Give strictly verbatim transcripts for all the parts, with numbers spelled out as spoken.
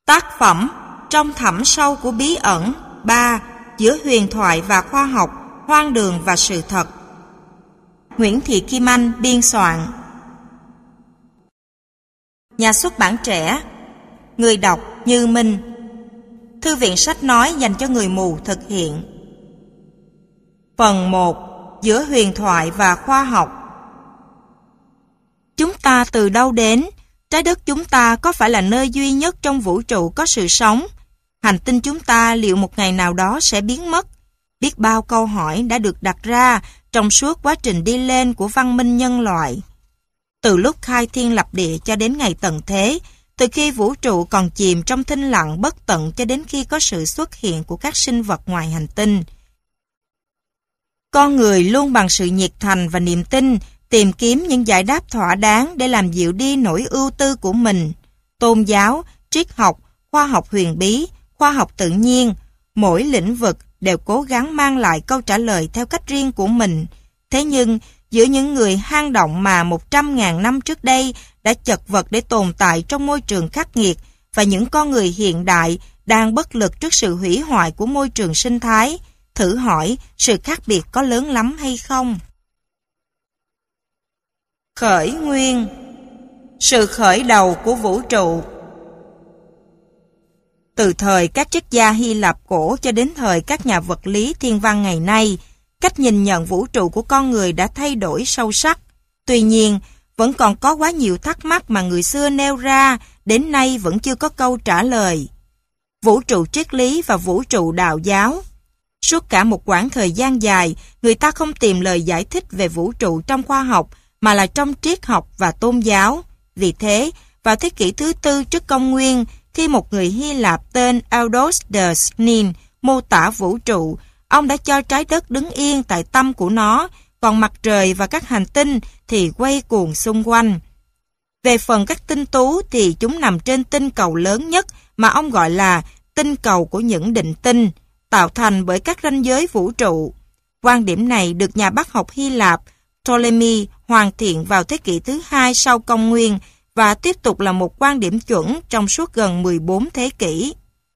Tác phẩm Trong thẳm sâu của bí ẩn. Ba. Giữa huyền thoại và khoa học, hoang đường và sự thật. Nguyễn Thị Kim Anh biên soạn. Nhà xuất bản Trẻ. Người đọc Như Minh. Thư viện sách nói dành cho người mù thực hiện. Phần một. Giữa huyền thoại và khoa học. Chúng ta từ đâu đến? Trái đất chúng ta có phải là nơi duy nhất trong vũ trụ có sự sống? Hành tinh chúng ta liệu một ngày nào đó sẽ biến mất? Biết bao câu hỏi đã được đặt ra trong suốt quá trình đi lên của văn minh nhân loại. Từ lúc khai thiên lập địa cho đến ngày tận thế, từ khi vũ trụ còn chìm trong thinh lặng bất tận cho đến khi có sự xuất hiện của các sinh vật ngoài hành tinh. Con người luôn bằng sự nhiệt thành và niềm tin tìm kiếm những giải đáp thỏa đáng để làm dịu đi nỗi ưu tư của mình. Tôn giáo, triết học, khoa học huyền bí, khoa học tự nhiên, mỗi lĩnh vực đều cố gắng mang lại câu trả lời theo cách riêng của mình. Thế nhưng, giữa những người hang động mà một trăm ngàn năm trước đây đã chật vật để tồn tại trong môi trường khắc nghiệt và những con người hiện đại đang bất lực trước sự hủy hoại của môi trường sinh thái, thử hỏi sự khác biệt có lớn lắm hay không? Khởi nguyên. Sự khởi đầu của vũ trụ. Từ thời các triết gia Hy Lạp cổ cho đến thời các nhà vật lý thiên văn ngày nay, cách nhìn nhận vũ trụ của con người đã thay đổi sâu sắc. Tuy nhiên, vẫn còn có quá nhiều thắc mắc mà người xưa nêu ra, đến nay vẫn chưa có câu trả lời. Vũ trụ triết lý và vũ trụ đạo giáo. Suốt cả một quãng thời gian dài, người ta không tìm lời giải thích về vũ trụ trong khoa học, mà là trong triết học và tôn giáo. Vì thế, vào thế kỷ thứ tư trước công nguyên, khi một người Hy Lạp tên Eudos de Snin mô tả vũ trụ, ông đã cho trái đất đứng yên tại tâm của nó, còn mặt trời và các hành tinh thì quay cuồng xung quanh. Về phần các tinh tú thì chúng nằm trên tinh cầu lớn nhất mà ông gọi là tinh cầu của những định tinh, tạo thành bởi các ranh giới vũ trụ. Quan điểm này được nhà bác học Hy Lạp Ptolemy hoàn thiện vào thế kỷ thứ hai sau công nguyên và tiếp tục là một quan điểm chuẩn trong suốt gần mười bốn thế kỷ.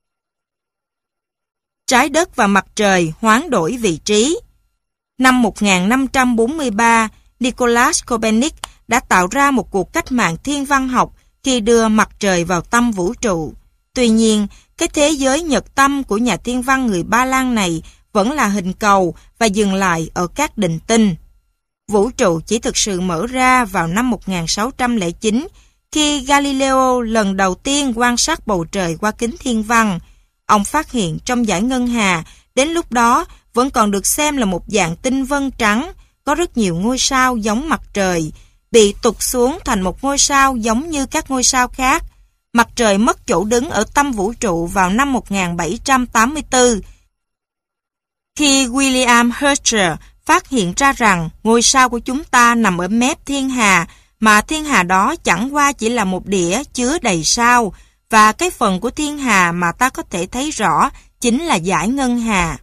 Trái đất và mặt trời hoán đổi vị trí. Năm một nghìn năm trăm bốn mươi ba, Nicolas Copernic đã tạo ra một cuộc cách mạng thiên văn học khi đưa mặt trời vào tâm vũ trụ. Tuy nhiên, cái thế giới nhật tâm của nhà thiên văn người Ba Lan này vẫn là hình cầu và dừng lại ở các định tinh. Vũ trụ chỉ thực sự mở ra vào năm một nghìn sáu trăm lẻ chín khi Galileo lần đầu tiên quan sát bầu trời qua kính thiên văn. Ông phát hiện trong dải ngân hà, đến lúc đó vẫn còn được xem là một dạng tinh vân trắng, có rất nhiều ngôi sao giống mặt trời, bị tụt xuống thành một ngôi sao giống như các ngôi sao khác. Mặt trời mất chỗ đứng ở tâm vũ trụ vào năm một nghìn bảy trăm tám mươi tư. Khi William Herschel phát hiện ra rằng ngôi sao của chúng ta nằm ở mép thiên hà, mà thiên hà đó chẳng qua chỉ là một đĩa chứa đầy sao, và cái phần của thiên hà mà ta có thể thấy rõ chính là dải ngân hà.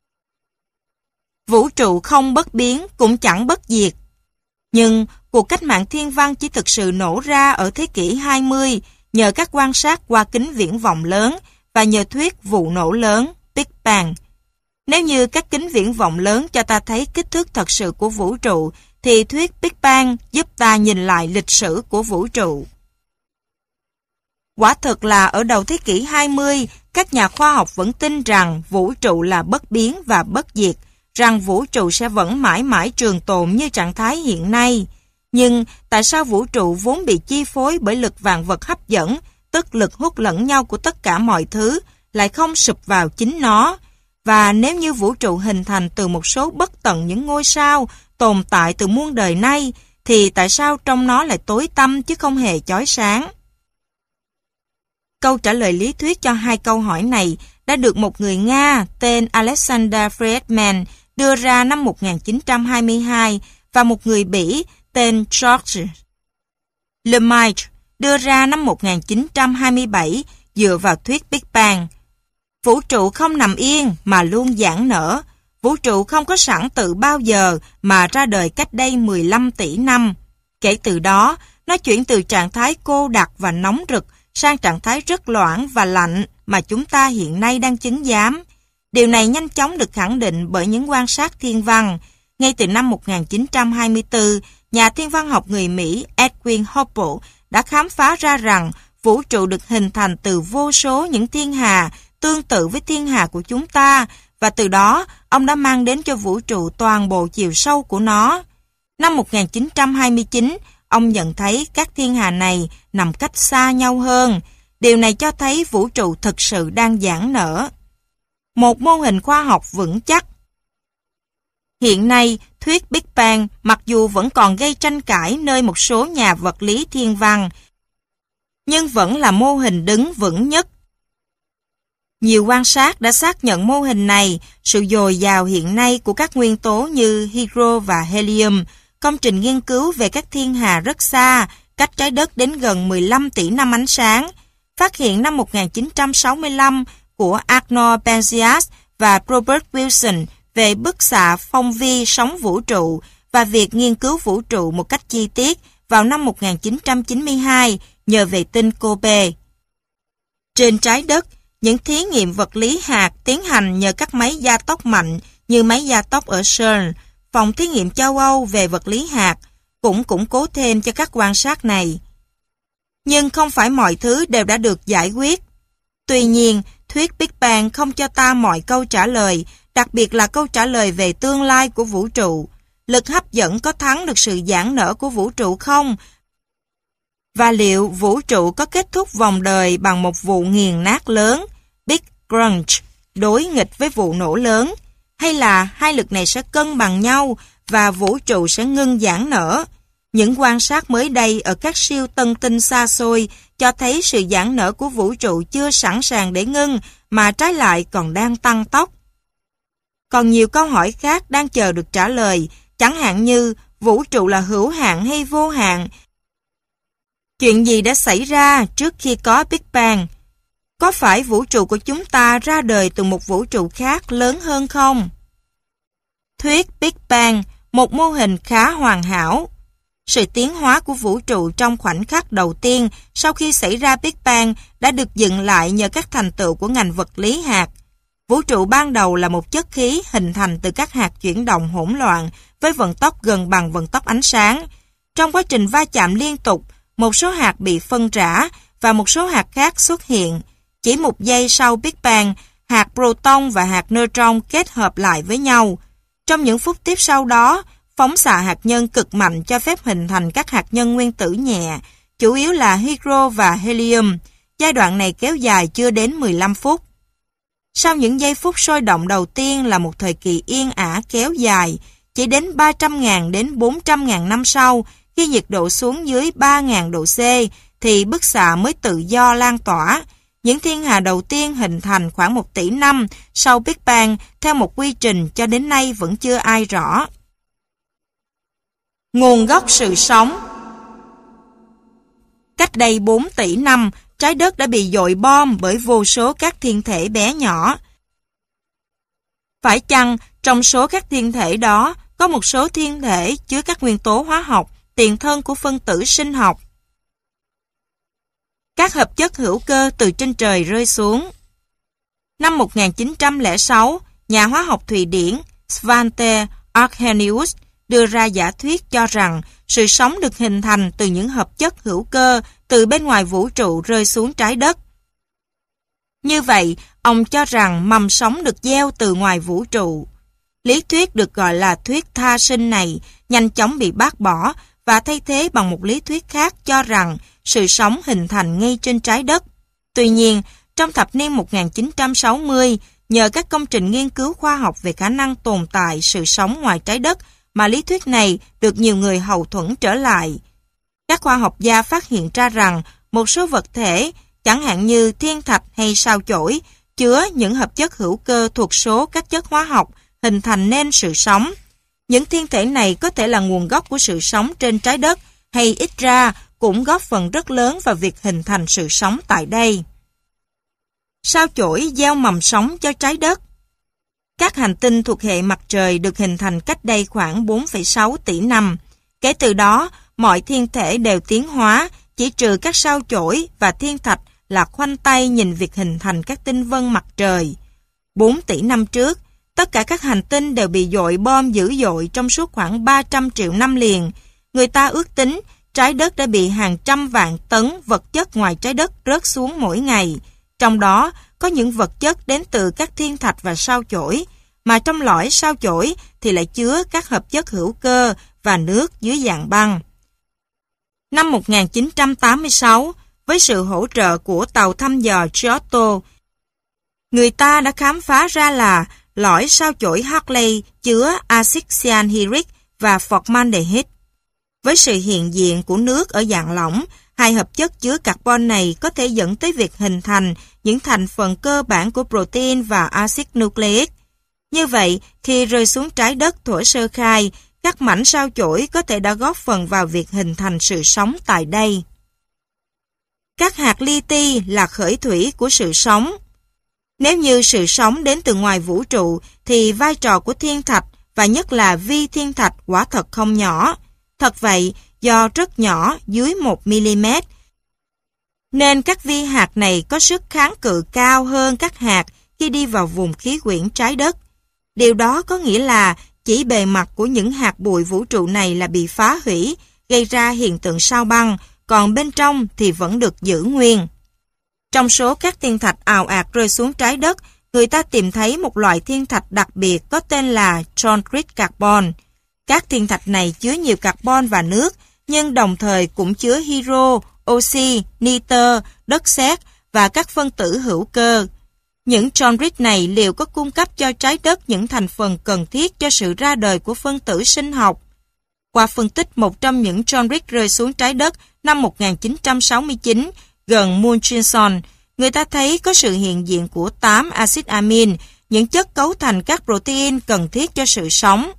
Vũ trụ không bất biến cũng chẳng bất diệt. Nhưng cuộc cách mạng thiên văn chỉ thực sự nổ ra ở thế kỷ hai mươi nhờ các quan sát qua kính viễn vọng lớn và nhờ thuyết vụ nổ lớn Big Bang. Nếu như các kính viễn vọng lớn cho ta thấy kích thước thật sự của vũ trụ, thì thuyết Big Bang giúp ta nhìn lại lịch sử của vũ trụ. Quả thực là ở đầu thế kỷ hai mươi, các nhà khoa học vẫn tin rằng vũ trụ là bất biến và bất diệt, rằng vũ trụ sẽ vẫn mãi mãi trường tồn như trạng thái hiện nay. Nhưng tại sao vũ trụ vốn bị chi phối bởi lực vạn vật hấp dẫn, tức lực hút lẫn nhau của tất cả mọi thứ, lại không sụp vào chính nó? Và nếu như vũ trụ hình thành từ một số bất tận những ngôi sao tồn tại từ muôn đời nay, thì tại sao trong nó lại tối tăm chứ không hề chói sáng? Câu trả lời lý thuyết cho hai câu hỏi này đã được một người Nga tên Alexander Friedman đưa ra năm một nghìn chín trăm hai mươi hai và một người Bỉ tên George Lemaitre đưa ra năm một nghìn chín trăm hai mươi bảy dựa vào thuyết Big Bang. Vũ trụ không nằm yên mà luôn giãn nở. Vũ trụ không có sẵn từ bao giờ mà ra đời cách đây mười lăm tỷ năm. Kể từ đó, nó chuyển từ trạng thái cô đặc và nóng rực sang trạng thái rất loãng và lạnh mà chúng ta hiện nay đang chứng giám. Điều này nhanh chóng được khẳng định bởi những quan sát thiên văn. Ngay từ năm một nghìn chín trăm hai mươi tư, nhà thiên văn học người Mỹ Edwin Hubble đã khám phá ra rằng vũ trụ được hình thành từ vô số những thiên hà tương tự với thiên hà của chúng ta, và từ đó ông đã mang đến cho vũ trụ toàn bộ chiều sâu của nó. Năm một nghìn chín trăm hai mươi chín, ông nhận thấy các thiên hà này nằm cách xa nhau hơn. Điều này cho thấy vũ trụ thực sự đang giãn nở. Một mô hình khoa học vững chắc. Hiện nay, thuyết Big Bang mặc dù vẫn còn gây tranh cãi nơi một số nhà vật lý thiên văn, nhưng vẫn là mô hình đứng vững nhất. Nhiều quan sát đã xác nhận mô hình này, sự dồi dào hiện nay của các nguyên tố như hydro và helium, công trình nghiên cứu về các thiên hà rất xa, cách trái đất đến gần mười lăm tỷ năm ánh sáng, phát hiện năm một nghìn chín trăm sáu mươi lăm của Arnold Penzias và Robert Wilson về bức xạ phong vi sóng vũ trụ và việc nghiên cứu vũ trụ một cách chi tiết vào năm một nghìn chín trăm chín mươi hai nhờ vệ tinh Kobe. Trên trái đất, những thí nghiệm vật lý hạt tiến hành nhờ các máy gia tốc mạnh như máy gia tốc ở xê e rờ en, phòng thí nghiệm châu Âu về vật lý hạt, cũng củng cố thêm cho các quan sát này. Nhưng không phải mọi thứ đều đã được giải quyết. Tuy nhiên, thuyết Big Bang không cho ta mọi câu trả lời, đặc biệt là câu trả lời về tương lai của vũ trụ. Lực hấp dẫn có thắng được sự giãn nở của vũ trụ không? Và liệu vũ trụ có kết thúc vòng đời bằng một vụ nghiền nát lớn, Big Crunch, đối nghịch với vụ nổ lớn? Hay là hai lực này sẽ cân bằng nhau và vũ trụ sẽ ngưng giãn nở? Những quan sát mới đây ở các siêu tân tinh xa xôi cho thấy sự giãn nở của vũ trụ chưa sẵn sàng để ngưng, mà trái lại còn đang tăng tốc. Còn nhiều câu hỏi khác đang chờ được trả lời, chẳng hạn như vũ trụ là hữu hạn hay vô hạn? Chuyện gì đã xảy ra trước khi có Big Bang? Có phải vũ trụ của chúng ta ra đời từ một vũ trụ khác lớn hơn không? Thuyết Big Bang, một mô hình khá hoàn hảo. Sự tiến hóa của vũ trụ trong khoảnh khắc đầu tiên sau khi xảy ra Big Bang đã được dựng lại nhờ các thành tựu của ngành vật lý hạt. Vũ trụ ban đầu là một chất khí hình thành từ các hạt chuyển động hỗn loạn với vận tốc gần bằng vận tốc ánh sáng. Trong quá trình va chạm liên tục, một số hạt bị phân rã và một số hạt khác xuất hiện. Chỉ một giây sau Big Bang, hạt proton và hạt neutron kết hợp lại với nhau. Trong những phút tiếp sau đó, phóng xạ hạt nhân cực mạnh cho phép hình thành các hạt nhân nguyên tử nhẹ, chủ yếu là hydro và helium. Giai đoạn này kéo dài chưa đến mười lăm phút. Sau những giây phút sôi động đầu tiên là một thời kỳ yên ả kéo dài, chỉ đến ba trăm nghìn đến bốn trăm nghìn năm sau, khi nhiệt độ xuống dưới ba nghìn độ C, thì bức xạ mới tự do lan tỏa. Những thiên hà đầu tiên hình thành khoảng một tỷ năm sau Big Bang theo một quy trình cho đến nay vẫn chưa ai rõ. Nguồn gốc sự sống. Cách đây bốn tỷ năm, trái đất đã bị dội bom bởi vô số các thiên thể bé nhỏ. Phải chăng trong số các thiên thể đó có một số thiên thể chứa các nguyên tố hóa học, tiền thân của phân tử sinh học? Các hợp chất hữu cơ từ trên trời rơi xuống. Năm một nghìn chín trăm lẻ sáu, nhà hóa học Thụy Điển Svante Arrhenius đưa ra giả thuyết cho rằng sự sống được hình thành từ những hợp chất hữu cơ từ bên ngoài vũ trụ rơi xuống trái đất. Như vậy, ông cho rằng mầm sống được gieo từ ngoài vũ trụ. Lý thuyết được gọi là thuyết tha sinh này nhanh chóng bị bác bỏ và thay thế bằng một lý thuyết khác cho rằng sự sống hình thành ngay trên trái đất. Tuy nhiên, trong thập niên một nghìn chín trăm sáu mươi, nhờ các công trình nghiên cứu khoa học về khả năng tồn tại sự sống ngoài trái đất mà lý thuyết này được nhiều người hậu thuẫn trở lại. Các khoa học gia phát hiện ra rằng một số vật thể, chẳng hạn như thiên thạch hay sao chổi, chứa những hợp chất hữu cơ thuộc số các chất hóa học hình thành nên sự sống. Những thiên thể này có thể là nguồn gốc của sự sống trên trái đất, hay ít ra cũng góp phần rất lớn vào việc hình thành sự sống tại đây. Sao chổi gieo mầm sống cho trái đất. Các hành tinh thuộc hệ mặt trời được hình thành cách đây khoảng bốn phẩy sáu tỷ năm. Kể từ đó, mọi thiên thể đều tiến hóa, chỉ trừ các sao chổi và thiên thạch là khoanh tay nhìn việc hình thành các tinh vân mặt trời. bốn tỷ năm trước, tất cả các hành tinh đều bị dội bom dữ dội trong suốt khoảng ba trăm triệu năm liền. Người ta ước tính trái đất đã bị hàng trăm vạn tấn vật chất ngoài trái đất rớt xuống mỗi ngày. Trong đó có những vật chất đến từ các thiên thạch và sao chổi, mà trong lõi sao chổi thì lại chứa các hợp chất hữu cơ và nước dưới dạng băng. Năm một nghìn chín trăm tám mươi sáu, với sự hỗ trợ của tàu thăm dò Giotto, người ta đã khám phá ra là lõi sao chổi Hartley chứa axit cyanhydric và formaldehyde. Với sự hiện diện của nước ở dạng lỏng, hai hợp chất chứa carbon này có thể dẫn tới việc hình thành những thành phần cơ bản của protein và axit nucleic. Như vậy, khi rơi xuống trái đất thuở sơ khai, các mảnh sao chổi có thể đã góp phần vào việc hình thành sự sống tại đây. Các hạt li ti là khởi thủy của sự sống. Nếu như sự sống đến từ ngoài vũ trụ, thì vai trò của thiên thạch và nhất là vi thiên thạch quả thật không nhỏ. Thật vậy, do rất nhỏ dưới một mi-li-mét, nên các vi hạt này có sức kháng cự cao hơn các hạt khi đi vào vùng khí quyển trái đất. Điều đó có nghĩa là chỉ bề mặt của những hạt bụi vũ trụ này là bị phá hủy, gây ra hiện tượng sao băng, còn bên trong thì vẫn được giữ nguyên. Trong số các thiên thạch ào ạt rơi xuống trái đất, người ta tìm thấy một loại thiên thạch đặc biệt có tên là chondrite carbon. Các thiên thạch này chứa nhiều carbon và nước, nhưng đồng thời cũng chứa hydro, oxy, nitơ, đất sét và các phân tử hữu cơ. Những chondrite này liệu có cung cấp cho trái đất những thành phần cần thiết cho sự ra đời của phân tử sinh học? Qua phân tích một trong những chondrite rơi xuống trái đất năm một nghìn chín trăm sáu mươi chín gần Murchison, người ta thấy có sự hiện diện của tám axit amin, những chất cấu thành các protein cần thiết cho sự sống.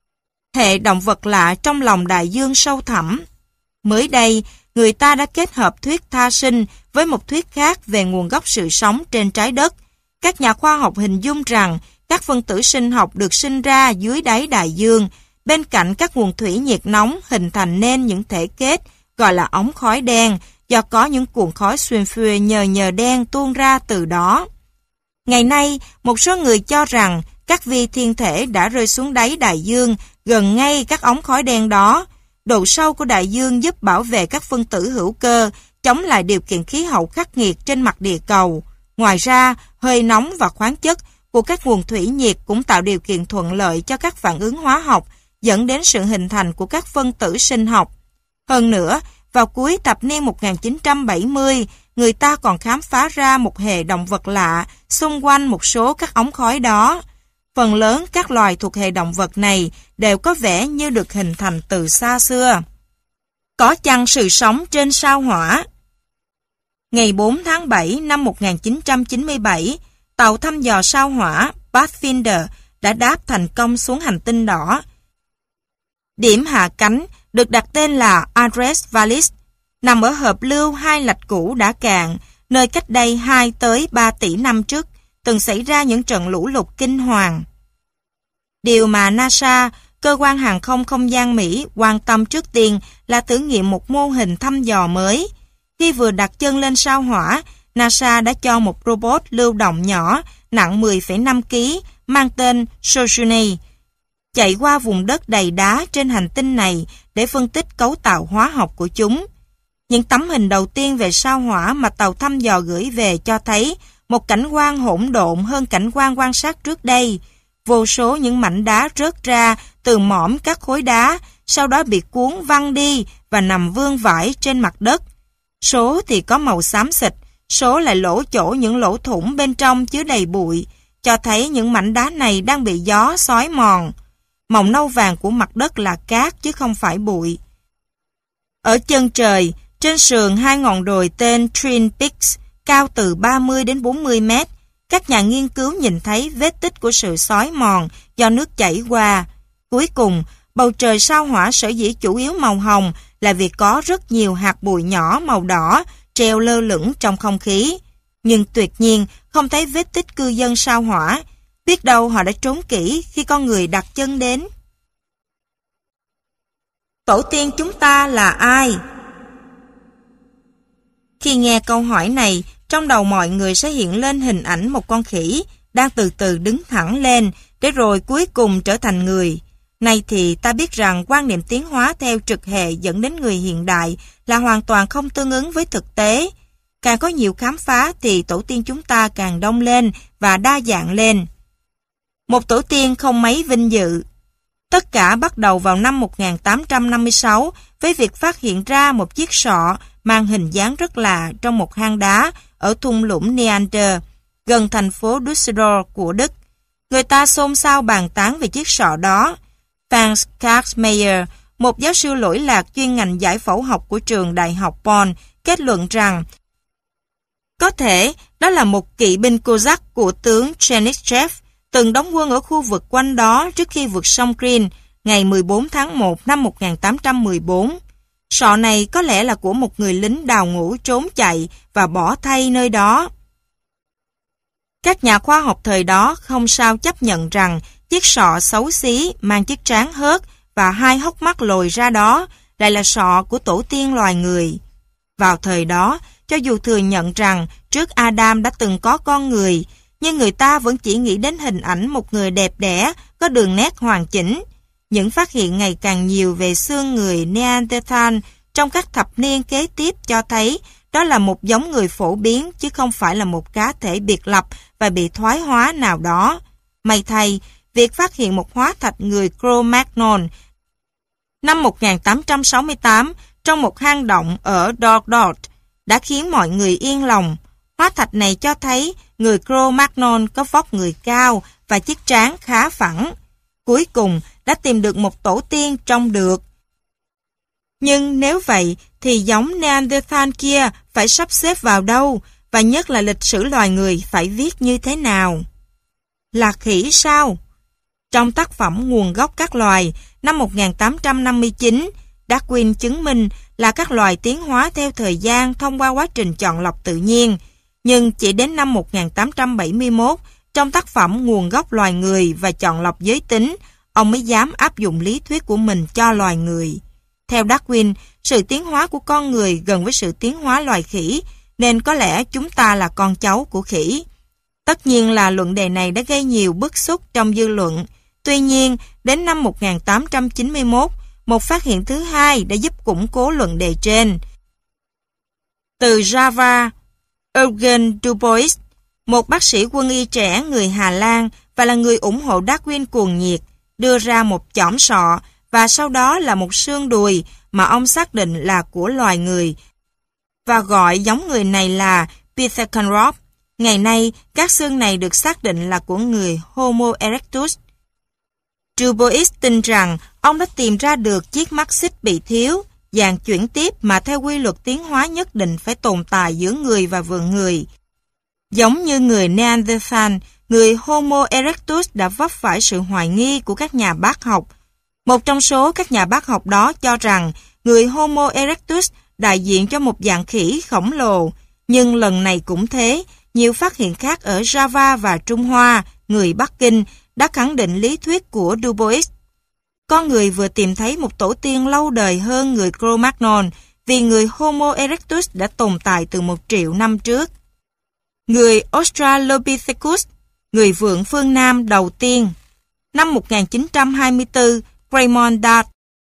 Hệ động vật lạ trong lòng đại dương sâu thẳm. Mới đây, người ta đã kết hợp thuyết tha sinh với một thuyết khác về nguồn gốc sự sống trên trái đất. Các nhà khoa học hình dung rằng các phân tử sinh học được sinh ra dưới đáy đại dương, bên cạnh các nguồn thủy nhiệt nóng hình thành nên những thể kết gọi là ống khói đen, do có những cuộn khói xuyên phue nhờ nhờ đen tuôn ra từ đó. Ngày nay, một số người cho rằng các vi thiên thể đã rơi xuống đáy đại dương gần ngay các ống khói đen đó. Độ sâu của đại dương giúp bảo vệ các phân tử hữu cơ, chống lại điều kiện khí hậu khắc nghiệt trên mặt địa cầu. Ngoài ra, hơi nóng và khoáng chất của các nguồn thủy nhiệt cũng tạo điều kiện thuận lợi cho các phản ứng hóa học, dẫn đến sự hình thành của các phân tử sinh học. Hơn nữa, vào cuối thập niên một nghìn chín trăm bảy mươi, người ta còn khám phá ra một hệ động vật lạ xung quanh một số các ống khói đó. Phần lớn các loài thuộc hệ động vật này đều có vẻ như được hình thành từ xa xưa. Có chăng sự sống trên sao Hỏa? Ngày bốn tháng bảy năm một nghìn chín trăm chín mươi bảy, tàu thăm dò sao Hỏa Pathfinder đã đáp thành công xuống hành tinh đỏ. Điểm hạ cánh được đặt tên là Andres Vallis, nằm ở hợp lưu hai lạch cũ đã cạn, nơi cách đây hai tới ba tỷ năm trước từng xảy ra những trận lũ lụt kinh hoàng. Điều mà NASA, cơ quan hàng không không gian Mỹ, quan tâm trước tiên là thử nghiệm một mô hình thăm dò mới. Khi vừa đặt chân lên sao Hỏa, NASA đã cho một robot lưu động nhỏ nặng mười phẩy năm ki lô gam mang tên Sojourner chạy qua vùng đất đầy đá trên hành tinh này để phân tích cấu tạo hóa học của chúng. Những tấm hình đầu tiên về sao Hỏa mà tàu thăm dò gửi về cho thấy một cảnh quan hỗn độn hơn cảnh quan quan sát trước đây. Vô số những mảnh đá rớt ra từ mỏm các khối đá, sau đó bị cuốn văng đi và nằm vương vãi trên mặt đất. Số thì có màu xám xịt, số lại lỗ chỗ những lỗ thủng bên trong chứa đầy bụi, cho thấy những mảnh đá này đang bị gió xói mòn. Màu nâu vàng của mặt đất là cát chứ không phải bụi. Ở chân trời, trên sườn hai ngọn đồi tên Twin Peaks, cao từ ba mươi đến bốn mươi mét, các nhà nghiên cứu nhìn thấy vết tích của sự xói mòn do nước chảy qua. Cuối cùng, bầu trời sao Hỏa sở dĩ chủ yếu màu hồng là vì có rất nhiều hạt bụi nhỏ màu đỏ treo lơ lửng trong không khí. Nhưng tuyệt nhiên không thấy vết tích cư dân sao Hỏa. Biết đâu họ đã trốn kỹ khi con người đặt chân đến. Tổ tiên chúng ta là ai? Khi nghe câu hỏi này, trong trong đầu mọi người sẽ hiện lên hình ảnh một con khỉ đang từ từ đứng thẳng lên để rồi cuối cùng trở thành người. Nay thì ta biết rằng quan niệm tiến hóa theo trực hệ dẫn đến người hiện đại là hoàn toàn không tương ứng với thực tế. Càng có nhiều khám phá thì tổ tiên chúng ta càng đông lên và đa dạng lên. Một tổ tiên không mấy vinh dự. Tất cả bắt đầu vào năm một nghìn tám trăm năm mươi sáu với việc phát hiện ra một chiếc sọ mang hình dáng rất lạ trong một hang đá ở thung lũng Neander, gần thành phố Düsseldorf của Đức. Người ta xôn xao bàn tán về chiếc sọ đó. Franz Karsmayer, một giáo sư lỗi lạc chuyên ngành giải phẫu học của trường đại học Bonn, kết luận rằng có thể đó là một kỵ binh Cossack của tướng Chernyshev, từng đóng quân ở khu vực quanh đó trước khi vượt sông Krin ngày mười bốn tháng một năm một nghìn tám trăm mười bốn. Sọ này có lẽ là của một người lính đào ngũ trốn chạy và bỏ thay nơi đó. Các nhà khoa học thời đó không sao chấp nhận rằng chiếc sọ xấu xí mang chiếc trán hớt và hai hốc mắt lồi ra đó lại là sọ của tổ tiên loài người. Vào thời đó, cho dù thừa nhận rằng trước Adam đã từng có con người, nhưng người ta vẫn chỉ nghĩ đến hình ảnh một người đẹp đẽ, có đường nét hoàn chỉnh. Những phát hiện ngày càng nhiều về xương người Neanderthal trong các thập niên kế tiếp cho thấy đó là một giống người phổ biến chứ không phải là một cá thể biệt lập và bị thoái hóa nào đó. May thay, việc phát hiện một hóa thạch người Cro-Magnon năm một nghìn tám trăm sáu mươi tám trong một hang động ở Dordrecht đã khiến mọi người yên lòng. Hóa thạch này cho thấy người Cro-Magnon có vóc người cao và chiếc trán khá phẳng. Cuối cùng đã tìm được một tổ tiên trông được. Nhưng nếu vậy thì giống Neanderthal kia phải sắp xếp vào đâu, và nhất là lịch sử loài người phải viết như thế nào? Là khỉ sao? Trong tác phẩm Nguồn gốc các loài năm một nghìn tám trăm năm mươi chín, Darwin chứng minh là các loài tiến hóa theo thời gian thông qua quá trình chọn lọc tự nhiên. Nhưng chỉ đến năm một nghìn tám trăm bảy mươi mốt, trong tác phẩm Nguồn gốc loài người và chọn lọc giới tính, ông mới dám áp dụng lý thuyết của mình cho loài người. Theo Darwin, sự tiến hóa của con người gần với sự tiến hóa loài khỉ, nên có lẽ chúng ta là con cháu của khỉ. Tất nhiên là luận đề này đã gây nhiều bức xúc trong dư luận. Tuy nhiên, đến năm một nghìn tám trăm chín mươi mốt, một phát hiện thứ hai đã giúp củng cố luận đề trên. Từ Java, Eugen Dubois, một bác sĩ quân y trẻ người Hà Lan và là người ủng hộ Darwin cuồng nhiệt, đưa ra một chỏm sọ và sau đó là một xương đùi mà ông xác định là của loài người và gọi giống người này là Pithecanthropus. Ngày nay, các xương này được xác định là của người Homo erectus. Dubois tin rằng ông đã tìm ra được chiếc mắt xích bị thiếu, dạng chuyển tiếp mà theo quy luật tiến hóa nhất định phải tồn tại giữa người và vườn người. Giống như người Neanderthal, người Homo erectus đã vấp phải sự hoài nghi của các nhà bác học. Một trong số các nhà bác học đó cho rằng người Homo erectus đại diện cho một dạng khỉ khổng lồ, nhưng lần này cũng thế, nhiều phát hiện khác ở Java và Trung Hoa, người Bắc Kinh, đã khẳng định lý thuyết của Dubois. Con người vừa tìm thấy một tổ tiên lâu đời hơn người Cro-Magnon vì người Homo erectus đã tồn tại từ một triệu năm trước. Người Australopithecus, người vượn phương Nam đầu tiên. Năm một nghìn chín trăm hai mươi tư, Raymond Dart,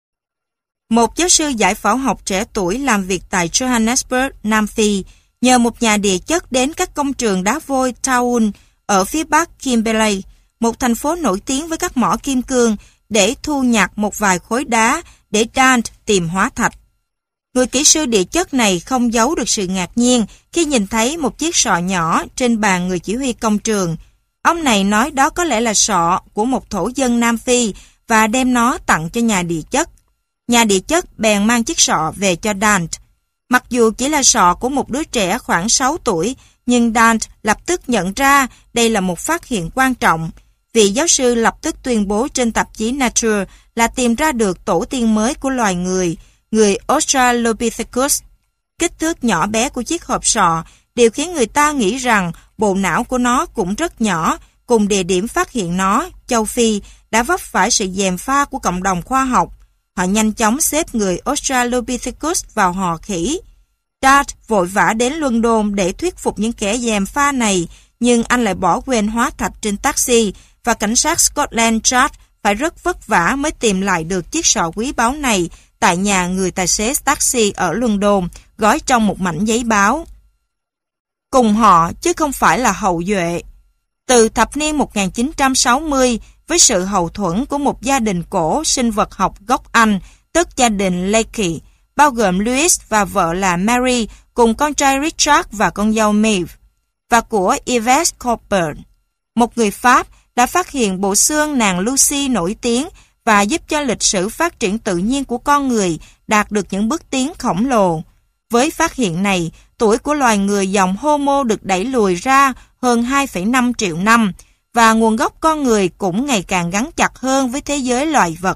một giáo sư giải phẫu học trẻ tuổi làm việc tại Johannesburg, Nam Phi, nhờ một nhà địa chất đến các công trường đá vôi Taung ở phía bắc Kimberley, một thành phố nổi tiếng với các mỏ kim cương, để thu nhặt một vài khối đá để Dart tìm hóa thạch. Người kỹ sư địa chất này không giấu được sự ngạc nhiên khi nhìn thấy một chiếc sọ nhỏ trên bàn người chỉ huy công trường. Ông này nói đó có lẽ là sọ của một thổ dân Nam Phi và đem nó tặng cho nhà địa chất. Nhà địa chất bèn mang chiếc sọ về cho Dart. Mặc dù chỉ là sọ của một đứa trẻ khoảng sáu tuổi, nhưng Dart lập tức nhận ra đây là một phát hiện quan trọng. Vị giáo sư lập tức tuyên bố trên tạp chí Nature là tìm ra được tổ tiên mới của loài người, người Australopithecus. Kích thước nhỏ bé của chiếc hộp sọ điều khiến người ta nghĩ rằng bộ não của nó cũng rất nhỏ, cùng địa điểm phát hiện nó, châu Phi, đã vấp phải sự gièm pha của cộng đồng khoa học. Họ nhanh chóng xếp người Australopithecus vào họ khỉ. Dart vội vã đến London để thuyết phục những kẻ gièm pha này, nhưng anh lại bỏ quên hóa thạch trên taxi, và cảnh sát Scotland Yard phải rất vất vả mới tìm lại được chiếc sọ quý báu này tại nhà người tài xế taxi ở London, gói trong một mảnh giấy báo. Cùng họ chứ không phải là hậu duệ. Từ thập niên một nghìn chín trăm sáu mươi, với sự hậu thuẫn của một gia đình cổ sinh vật học gốc Anh, tức gia đình Leakey, bao gồm Louis và vợ là Mary, cùng con trai Richard và con dâu Maeve, và của Yves Coppard, một người Pháp, đã phát hiện bộ xương nàng Lucy nổi tiếng và giúp cho lịch sử phát triển tự nhiên của con người đạt được những bước tiến khổng lồ. Với phát hiện này, tuổi của loài người dòng Homo được đẩy lùi ra hơn hai phẩy năm triệu năm, và nguồn gốc con người cũng ngày càng gắn chặt hơn với thế giới loài vật.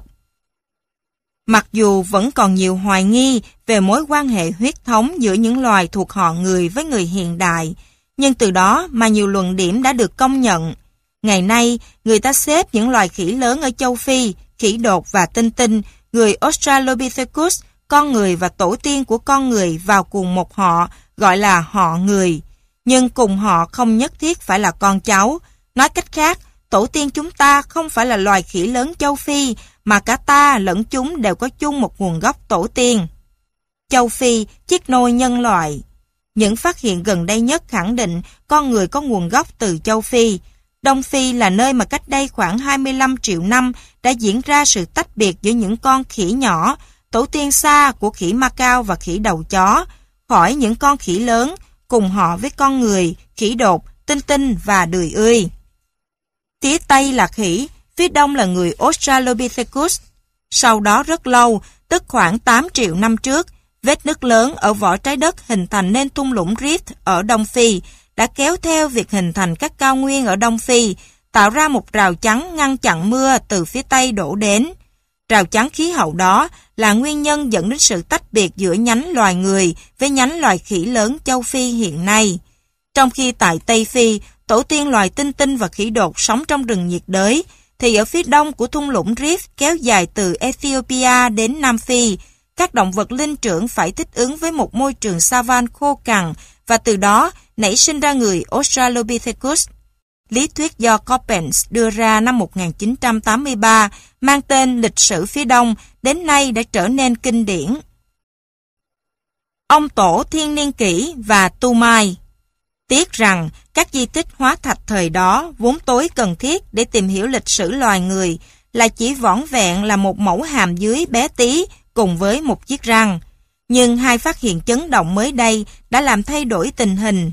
Mặc dù vẫn còn nhiều hoài nghi về mối quan hệ huyết thống giữa những loài thuộc họ người với người hiện đại, nhưng từ đó mà nhiều luận điểm đã được công nhận. Ngày nay, người ta xếp những loài khỉ lớn ở châu Phi, khỉ đột và tinh tinh, người Australopithecus, con người và tổ tiên của con người vào cùng một họ, gọi là họ người. Nhưng cùng họ không nhất thiết phải là con cháu. Nói cách khác, tổ tiên chúng ta không phải là loài khỉ lớn châu Phi, mà cả ta lẫn chúng đều có chung một nguồn gốc tổ tiên. Châu Phi, chiếc nôi nhân loại. Những phát hiện gần đây nhất khẳng định con người có nguồn gốc từ châu Phi. Đông Phi là nơi mà cách đây khoảng hai mươi lăm triệu năm đã diễn ra sự tách biệt giữa những con khỉ nhỏ, tổ tiên xa của khỉ Macau và khỉ đầu chó, khỏi những con khỉ lớn, cùng họ với con người, khỉ đột, tinh tinh và đười ươi. Phía Tây là khỉ, phía Đông là người Australopithecus. Sau đó rất lâu, tức khoảng tám triệu năm trước, vết nứt lớn ở vỏ trái đất hình thành nên thung lũng Rift ở Đông Phi, đã kéo theo việc hình thành các cao nguyên ở Đông Phi, tạo ra một rào chắn ngăn chặn mưa từ phía Tây đổ đến. Rào chắn khí hậu đó là nguyên nhân dẫn đến sự tách biệt giữa nhánh loài người với nhánh loài khỉ lớn châu Phi hiện nay. Trong khi tại Tây Phi, tổ tiên loài tinh tinh và khỉ đột sống trong rừng nhiệt đới, thì ở phía đông của thung lũng Rift kéo dài từ Ethiopia đến Nam Phi, các động vật linh trưởng phải thích ứng với một môi trường savan khô cằn, và từ đó nảy sinh ra người Australopithecus. Lý thuyết do Coppens đưa ra năm một nghìn chín trăm tám mươi ba mang tên Lịch sử phía Đông đến nay đã trở nên kinh điển. Ông Tổ Thiên Niên Kỷ và Tu Mai. Tiếc rằng các di tích hóa thạch thời đó vốn tối cần thiết để tìm hiểu lịch sử loài người là chỉ vỏn vẹn là một mẫu hàm dưới bé tí cùng với một chiếc răng. Nhưng hai phát hiện chấn động mới đây đã làm thay đổi tình hình.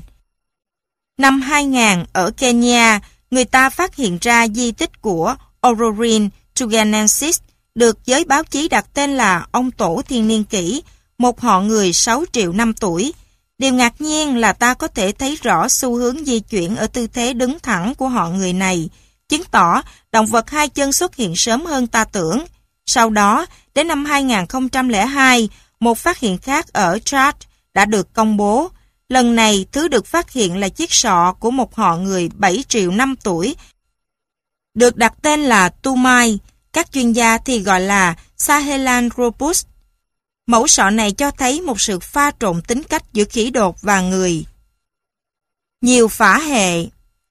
Năm hai nghìn ở Kenya, người ta phát hiện ra di tích của Orrorin Tuganensis, được giới báo chí đặt tên là ông Tổ Thiên Niên Kỷ, một họ người sáu triệu năm tuổi. Điều ngạc nhiên là ta có thể thấy rõ xu hướng di chuyển ở tư thế đứng thẳng của họ người này, chứng tỏ động vật hai chân xuất hiện sớm hơn ta tưởng. Sau đó, đến năm hai nghìn không trăm lẻ hai, một phát hiện khác ở Chad đã được công bố. Lần này, thứ được phát hiện là chiếc sọ của một họ người bảy triệu năm tuổi, được đặt tên là Tu Mai, các chuyên gia thì gọi là Sahelanthropus. Mẫu sọ này cho thấy một sự pha trộn tính cách giữa khỉ đột và người. Nhiều phả hệ.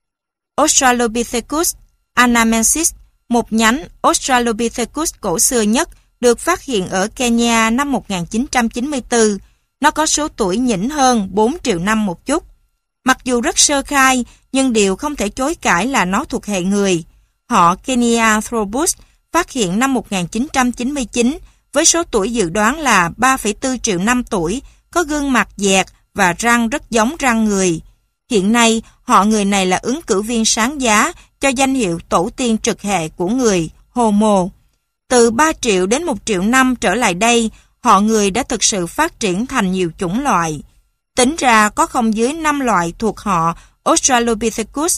Australopithecus anamensis, một nhánh Australopithecus cổ xưa nhất, được phát hiện ở Kenya năm một nghìn chín trăm chín mươi tư. Nó có số tuổi nhỉnh hơn bốn triệu năm một chút. Mặc dù rất sơ khai, nhưng điều không thể chối cãi là nó thuộc hệ người. Họ Kenyanthropus phát hiện năm một nghìn chín trăm chín mươi chín với số tuổi dự đoán là ba phẩy bốn triệu năm tuổi, có gương mặt dẹt và răng rất giống răng người. Hiện nay, họ người này là ứng cử viên sáng giá cho danh hiệu tổ tiên trực hệ của người Homo. Từ ba triệu đến một triệu năm trở lại đây, họ người đã thực sự phát triển thành nhiều chủng loại. Tính ra có không dưới năm loại thuộc họ Australopithecus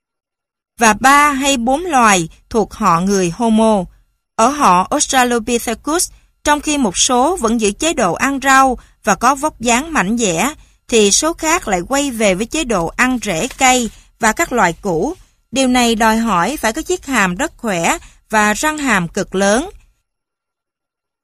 và ba hay bốn loài thuộc họ người Homo. Ở họ Australopithecus, trong khi một số vẫn giữ chế độ ăn rau và có vóc dáng mảnh dẻ, thì số khác lại quay về với chế độ ăn rễ cây và các loại củ. Điều này đòi hỏi phải có chiếc hàm rất khỏe và răng hàm cực lớn.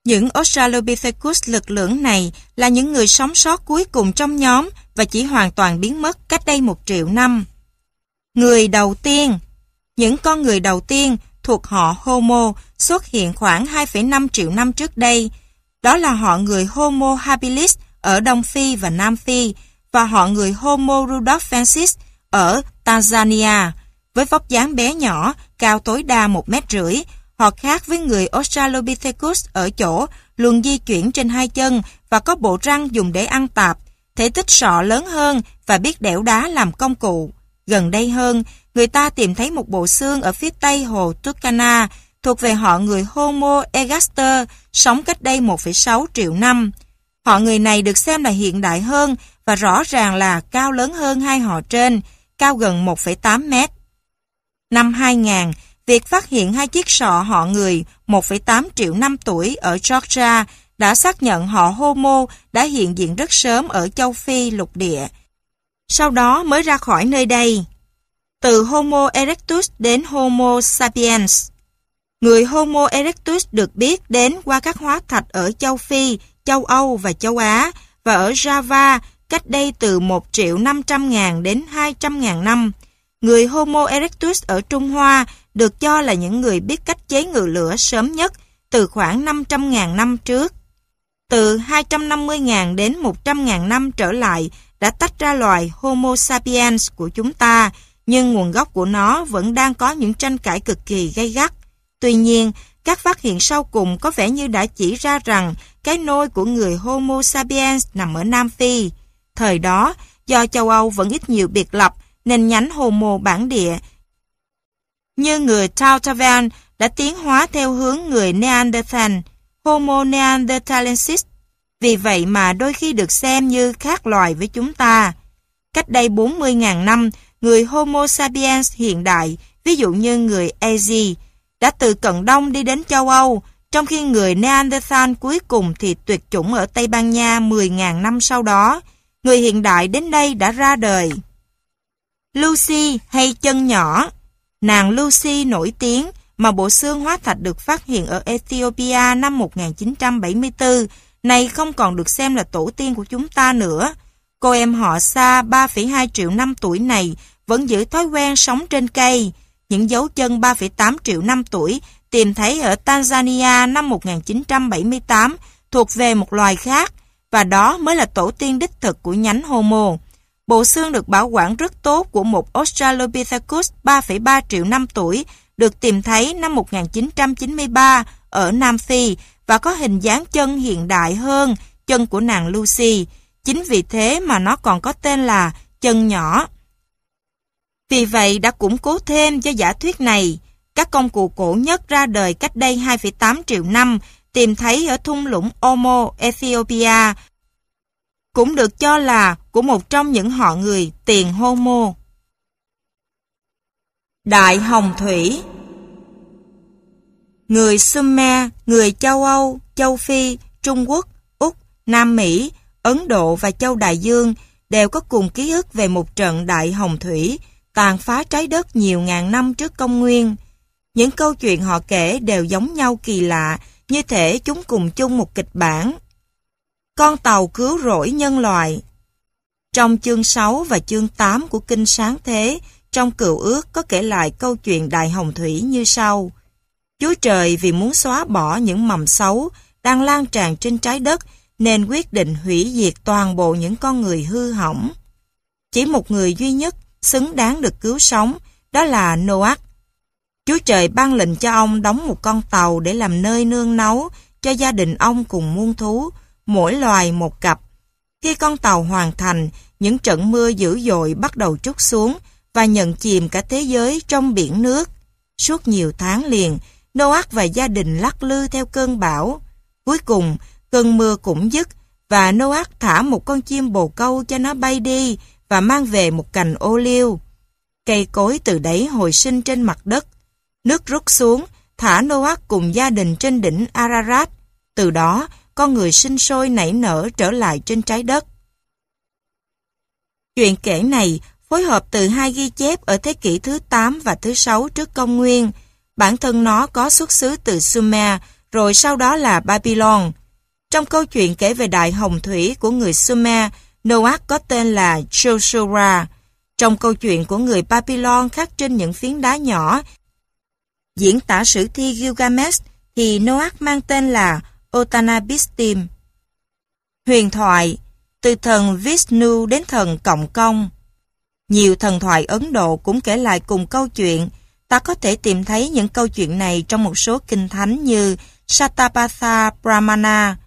Những Australopithecus lực lưỡng này là những người sống sót cuối cùng trong nhóm và chỉ hoàn toàn biến mất cách đây một triệu năm. Người đầu tiên. Những con người đầu tiên thuộc họ Homo xuất hiện khoảng hai phẩy năm triệu năm trước đây. Đó là họ người Homo habilis ở Đông Phi và Nam Phi và họ người Homo rudolfensis ở Tanzania. Với vóc dáng bé nhỏ, cao tối đa một mét rưỡi, họ khác với người Australopithecus ở chỗ luôn di chuyển trên hai chân và có bộ răng dùng để ăn tạp, thể tích sọ lớn hơn và biết đẽo đá làm công cụ. Gần đây hơn, người ta tìm thấy một bộ xương ở phía tây hồ Turkana thuộc về họ người Homo ergaster sống cách đây một phẩy sáu triệu năm. Họ người này được xem là hiện đại hơn và rõ ràng là cao lớn hơn hai họ trên, cao gần một phẩy tám mét. Năm hai nghìn, việc phát hiện hai chiếc sọ họ người một phẩy tám triệu năm tuổi ở Georgia đã xác nhận họ Homo đã hiện diện rất sớm ở châu Phi lục địa. Sau đó mới ra khỏi nơi đây. Từ Homo erectus đến Homo sapiens. Người Homo erectus được biết đến qua các hóa thạch ở châu Phi, châu Âu và châu Á và ở Java cách đây từ một triệu năm trăm ngàn đến hai trăm ngàn năm. Người Homo erectus ở Trung Hoa được cho là những người biết cách chế ngự lửa sớm nhất từ khoảng năm trăm ngàn năm trước. Từ hai trăm năm mươi ngàn đến một trăm ngàn năm trở lại đã tách ra loài Homo sapiens của chúng ta, nhưng nguồn gốc của nó vẫn đang có những tranh cãi cực kỳ gay gắt. Tuy nhiên, các phát hiện sau cùng có vẻ như đã chỉ ra rằng cái nôi của người Homo sapiens nằm ở Nam Phi. Thời đó, do châu Âu vẫn ít nhiều biệt lập, nên nhánh Homo bản địa như người Tautavan đã tiến hóa theo hướng người Neanderthal, Homo neanderthalensis. Vì vậy mà đôi khi được xem như khác loài với chúng ta. Cách đây bốn mươi ngàn năm, người Homo sapiens hiện đại, ví dụ như người Asia, đã từ Cận Đông đi đến châu Âu, trong khi người Neanderthal cuối cùng thì tuyệt chủng ở Tây Ban Nha mười ngàn năm sau đó. Người hiện đại đến đây đã ra đời. Lucy hay chân nhỏ. Nàng Lucy nổi tiếng mà bộ xương hóa thạch được phát hiện ở Ethiopia năm một nghìn chín trăm bảy mươi tư này không còn được xem là tổ tiên của chúng ta nữa. Cô em họ xa ba phẩy hai triệu năm tuổi này vẫn giữ thói quen sống trên cây. Những dấu chân ba phẩy tám triệu năm tuổi tìm thấy ở Tanzania năm một nghìn chín trăm bảy mươi tám thuộc về một loài khác, và đó mới là tổ tiên đích thực của nhánh Homo. Bộ xương được bảo quản rất tốt của một Australopithecus ba phẩy ba triệu năm tuổi được tìm thấy năm một nghìn chín trăm chín mươi ba ở Nam Phi và có hình dáng chân hiện đại hơn chân của nàng Lucy. Chính vì thế mà nó còn có tên là chân nhỏ. Vì vậy đã củng cố thêm cho giả thuyết này. Các công cụ cổ nhất ra đời cách đây hai phẩy tám triệu năm tìm thấy ở thung lũng Omo, Ethiopia, cũng được cho là của một trong những họ người tiền Homo. Đại Hồng Thủy. Người Sumer, người châu Âu, châu Phi, Trung Quốc, Úc, Nam Mỹ, Ấn Độ và châu Đại Dương đều có cùng ký ức về một trận Đại Hồng Thủy tàn phá trái đất nhiều ngàn năm trước công nguyên. Những câu chuyện họ kể đều giống nhau kỳ lạ, như thể chúng cùng chung một kịch bản. Con tàu cứu rỗi nhân loại. Trong chương sáu và chương tám của Kinh Sáng Thế, trong Cựu Ước có kể lại câu chuyện Đại Hồng Thủy như sau. Chúa Trời vì muốn xóa bỏ những mầm xấu đang lan tràn trên trái đất nên quyết định hủy diệt toàn bộ những con người hư hỏng. Chỉ một người duy nhất xứng đáng được cứu sống, đó là Noah. Chúa Trời ban lệnh cho ông đóng một con tàu để làm nơi nương náu cho gia đình ông cùng muôn thú, mỗi loài một cặp. Khi con tàu hoàn thành, những trận mưa dữ dội bắt đầu trút xuống và nhận chìm cả thế giới trong biển nước. Suốt nhiều tháng liền, Noah và gia đình lắc lư theo cơn bão. Cuối cùng, cơn mưa cũng dứt và Noah thả một con chim bồ câu cho nó bay đi và mang về một cành ô liu. Cây cối từ đấy hồi sinh trên mặt đất. Nước rút xuống, thả Noah cùng gia đình trên đỉnh Ararat. Từ đó, con người sinh sôi nảy nở trở lại trên trái đất. Chuyện kể này phối hợp từ hai ghi chép ở thế kỷ thứ tám và thứ sáu trước công nguyên. Bản thân nó có xuất xứ từ Sumer, rồi sau đó là Babylon. Trong câu chuyện kể về đại hồng thủy của người Sumer, Noah có tên là Joshua. Trong câu chuyện của người Babylon khắc trên những phiến đá nhỏ, diễn tả sử thi Gilgamesh, thì Noah mang tên là Utnapishtim. Huyền thoại, từ thần Vishnu đến thần Cộng Công. Nhiều thần thoại Ấn Độ cũng kể lại cùng câu chuyện. Ta có thể tìm thấy những câu chuyện này trong một số kinh thánh như Satapatha Brahmana,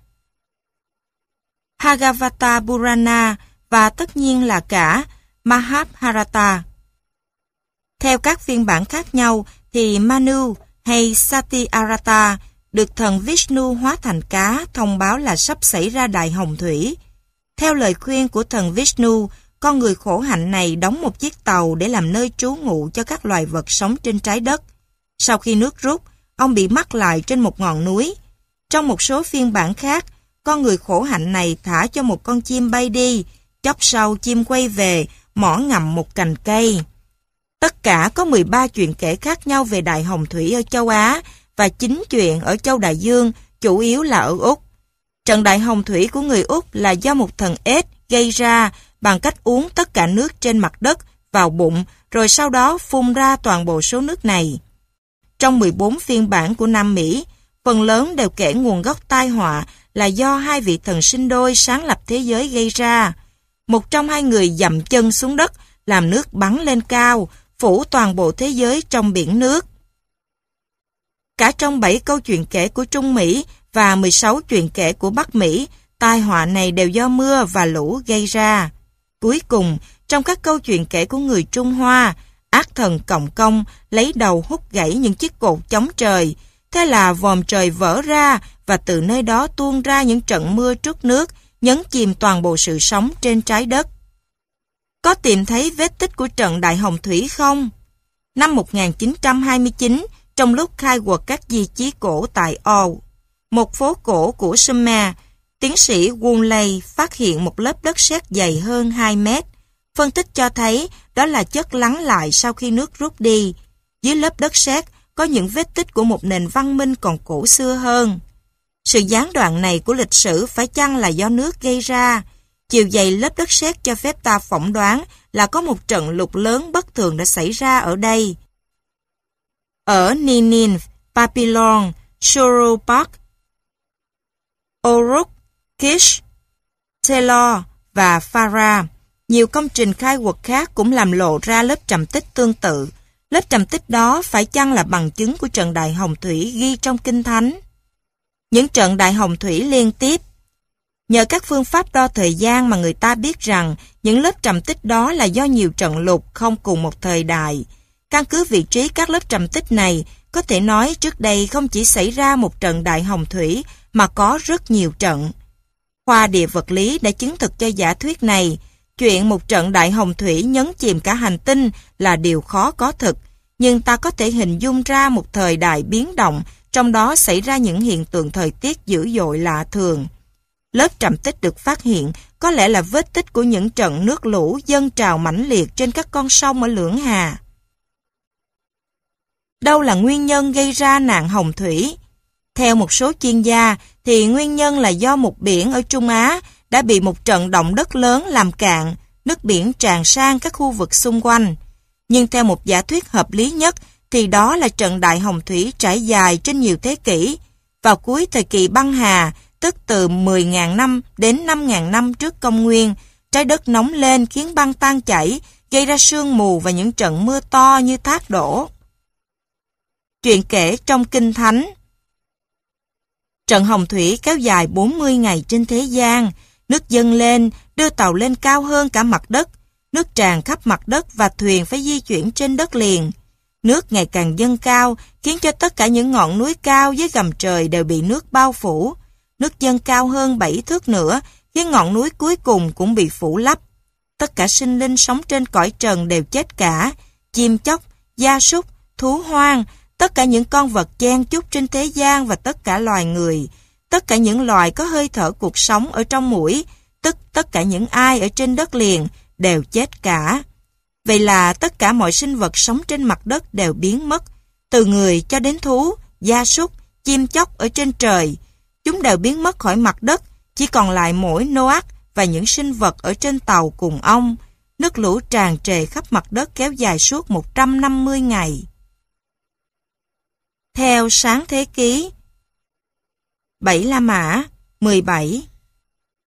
Bhagavata Purana và tất nhiên là cả Mahabharata. Theo các phiên bản khác nhau thì Manu hay Satyarata được thần Vishnu hóa thành cá thông báo là sắp xảy ra đại hồng thủy. Theo lời khuyên của thần Vishnu, con người khổ hạnh này đóng một chiếc tàu để làm nơi trú ngụ cho các loài vật sống trên trái đất. Sau khi nước rút, ông bị mắc lại trên một ngọn núi. Trong một số phiên bản khác, con người khổ hạnh này thả cho một con chim bay đi, chốc sau chim quay về, mỏ ngậm một cành cây. Tất cả có mười ba chuyện kể khác nhau về đại hồng thủy ở châu Á và chín chuyện ở châu Đại Dương, chủ yếu là ở Úc. Trận đại hồng thủy của người Úc là do một thần ếch gây ra bằng cách uống tất cả nước trên mặt đất vào bụng, rồi sau đó phun ra toàn bộ số nước này. Trong mười bốn phiên bản của Nam Mỹ, phần lớn đều kể nguồn gốc tai họa là do hai vị thần sinh đôi sáng lập thế giới gây ra. Một trong hai người dậm chân xuống đất, làm nước bắn lên cao, phủ toàn bộ thế giới trong biển nước. Cả trong bảy câu chuyện kể của Trung Mỹ và mười sáu chuyện kể của Bắc Mỹ, tai họa này đều do mưa và lũ gây ra. Cuối cùng, trong các câu chuyện kể của người Trung Hoa, ác thần Cộng Công lấy đầu hút gãy những chiếc cột chống trời. Thế là vòm trời vỡ ra và từ nơi đó tuôn ra những trận mưa trút nước, nhấn chìm toàn bộ sự sống trên trái đất. Có tìm thấy vết tích của trận đại hồng thủy không? Năm một nghìn chín trăm hai mươi chín, trong lúc khai quật các di chí cổ tại Âu, một phố cổ của Sumer, tiến sĩ Wunley phát hiện một lớp đất sét dày hơn hai mét. Phân tích cho thấy đó là chất lắng lại sau khi nước rút đi. Dưới lớp đất sét có những vết tích của một nền văn minh còn cổ xưa hơn. Sự gián đoạn này của lịch sử phải chăng là do nước gây ra? Chiều dày lớp đất sét cho phép ta phỏng đoán là có một trận lụt lớn bất thường đã xảy ra ở đây. Ở Nineveh, Babylon, Shuruppak, Uruk, Kish, Telor và Phara, nhiều công trình khai quật khác cũng làm lộ ra lớp trầm tích tương tự. Lớp trầm tích đó phải chăng là bằng chứng của trận đại hồng thủy ghi trong Kinh Thánh? Những trận đại hồng thủy liên tiếp. Nhờ các phương pháp đo thời gian mà người ta biết rằng những lớp trầm tích đó là do nhiều trận lụt không cùng một thời đại. Căn cứ vị trí các lớp trầm tích này, có thể nói trước đây không chỉ xảy ra một trận đại hồng thủy mà có rất nhiều trận. Khoa địa vật lý đã chứng thực cho giả thuyết này. Chuyện một trận đại hồng thủy nhấn chìm cả hành tinh là điều khó có thực, nhưng ta có thể hình dung ra một thời đại biến động, trong đó xảy ra những hiện tượng thời tiết dữ dội lạ thường. Lớp trầm tích được phát hiện có lẽ là vết tích của những trận nước lũ dâng trào mãnh liệt trên các con sông ở Lưỡng Hà. Đâu là nguyên nhân gây ra nạn hồng thủy? Theo một số chuyên gia, thì nguyên nhân là do một biển ở Trung Á đã bị một trận động đất lớn làm cạn, nước biển tràn sang các khu vực xung quanh. Nhưng theo một giả thuyết hợp lý nhất, thì đó là trận đại hồng thủy trải dài trên nhiều thế kỷ. Vào cuối thời kỳ băng hà, tức từ mười nghìn năm đến năm nghìn năm trước công nguyên, trái đất nóng lên khiến băng tan chảy, gây ra sương mù và những trận mưa to như thác đổ. Chuyện kể trong Kinh Thánh. Trận hồng thủy kéo dài bốn mươi ngày trên thế gian, nước dâng lên, đưa tàu lên cao hơn cả mặt đất, nước tràn khắp mặt đất và thuyền phải di chuyển trên đất liền. Nước ngày càng dâng cao, khiến cho tất cả những ngọn núi cao dưới gầm trời đều bị nước bao phủ. Nước dâng cao hơn bảy thước nữa, khiến ngọn núi cuối cùng cũng bị phủ lấp. Tất cả sinh linh sống trên cõi trần đều chết cả, chim chóc, gia súc, thú hoang, tất cả những con vật chen chúc trên thế gian và tất cả loài người, tất cả những loài có hơi thở cuộc sống ở trong mũi, tức tất cả những ai ở trên đất liền đều chết cả. Vậy là tất cả mọi sinh vật sống trên mặt đất đều biến mất, từ người cho đến thú, gia súc, chim chóc ở trên trời. Chúng đều biến mất khỏi mặt đất, chỉ còn lại mỗi Noah và những sinh vật ở trên tàu cùng ông. Nước lũ tràn trề khắp mặt đất kéo dài suốt một trăm năm mươi ngày. Theo Sáng Thế Ký, Bảy La Mã mười bảy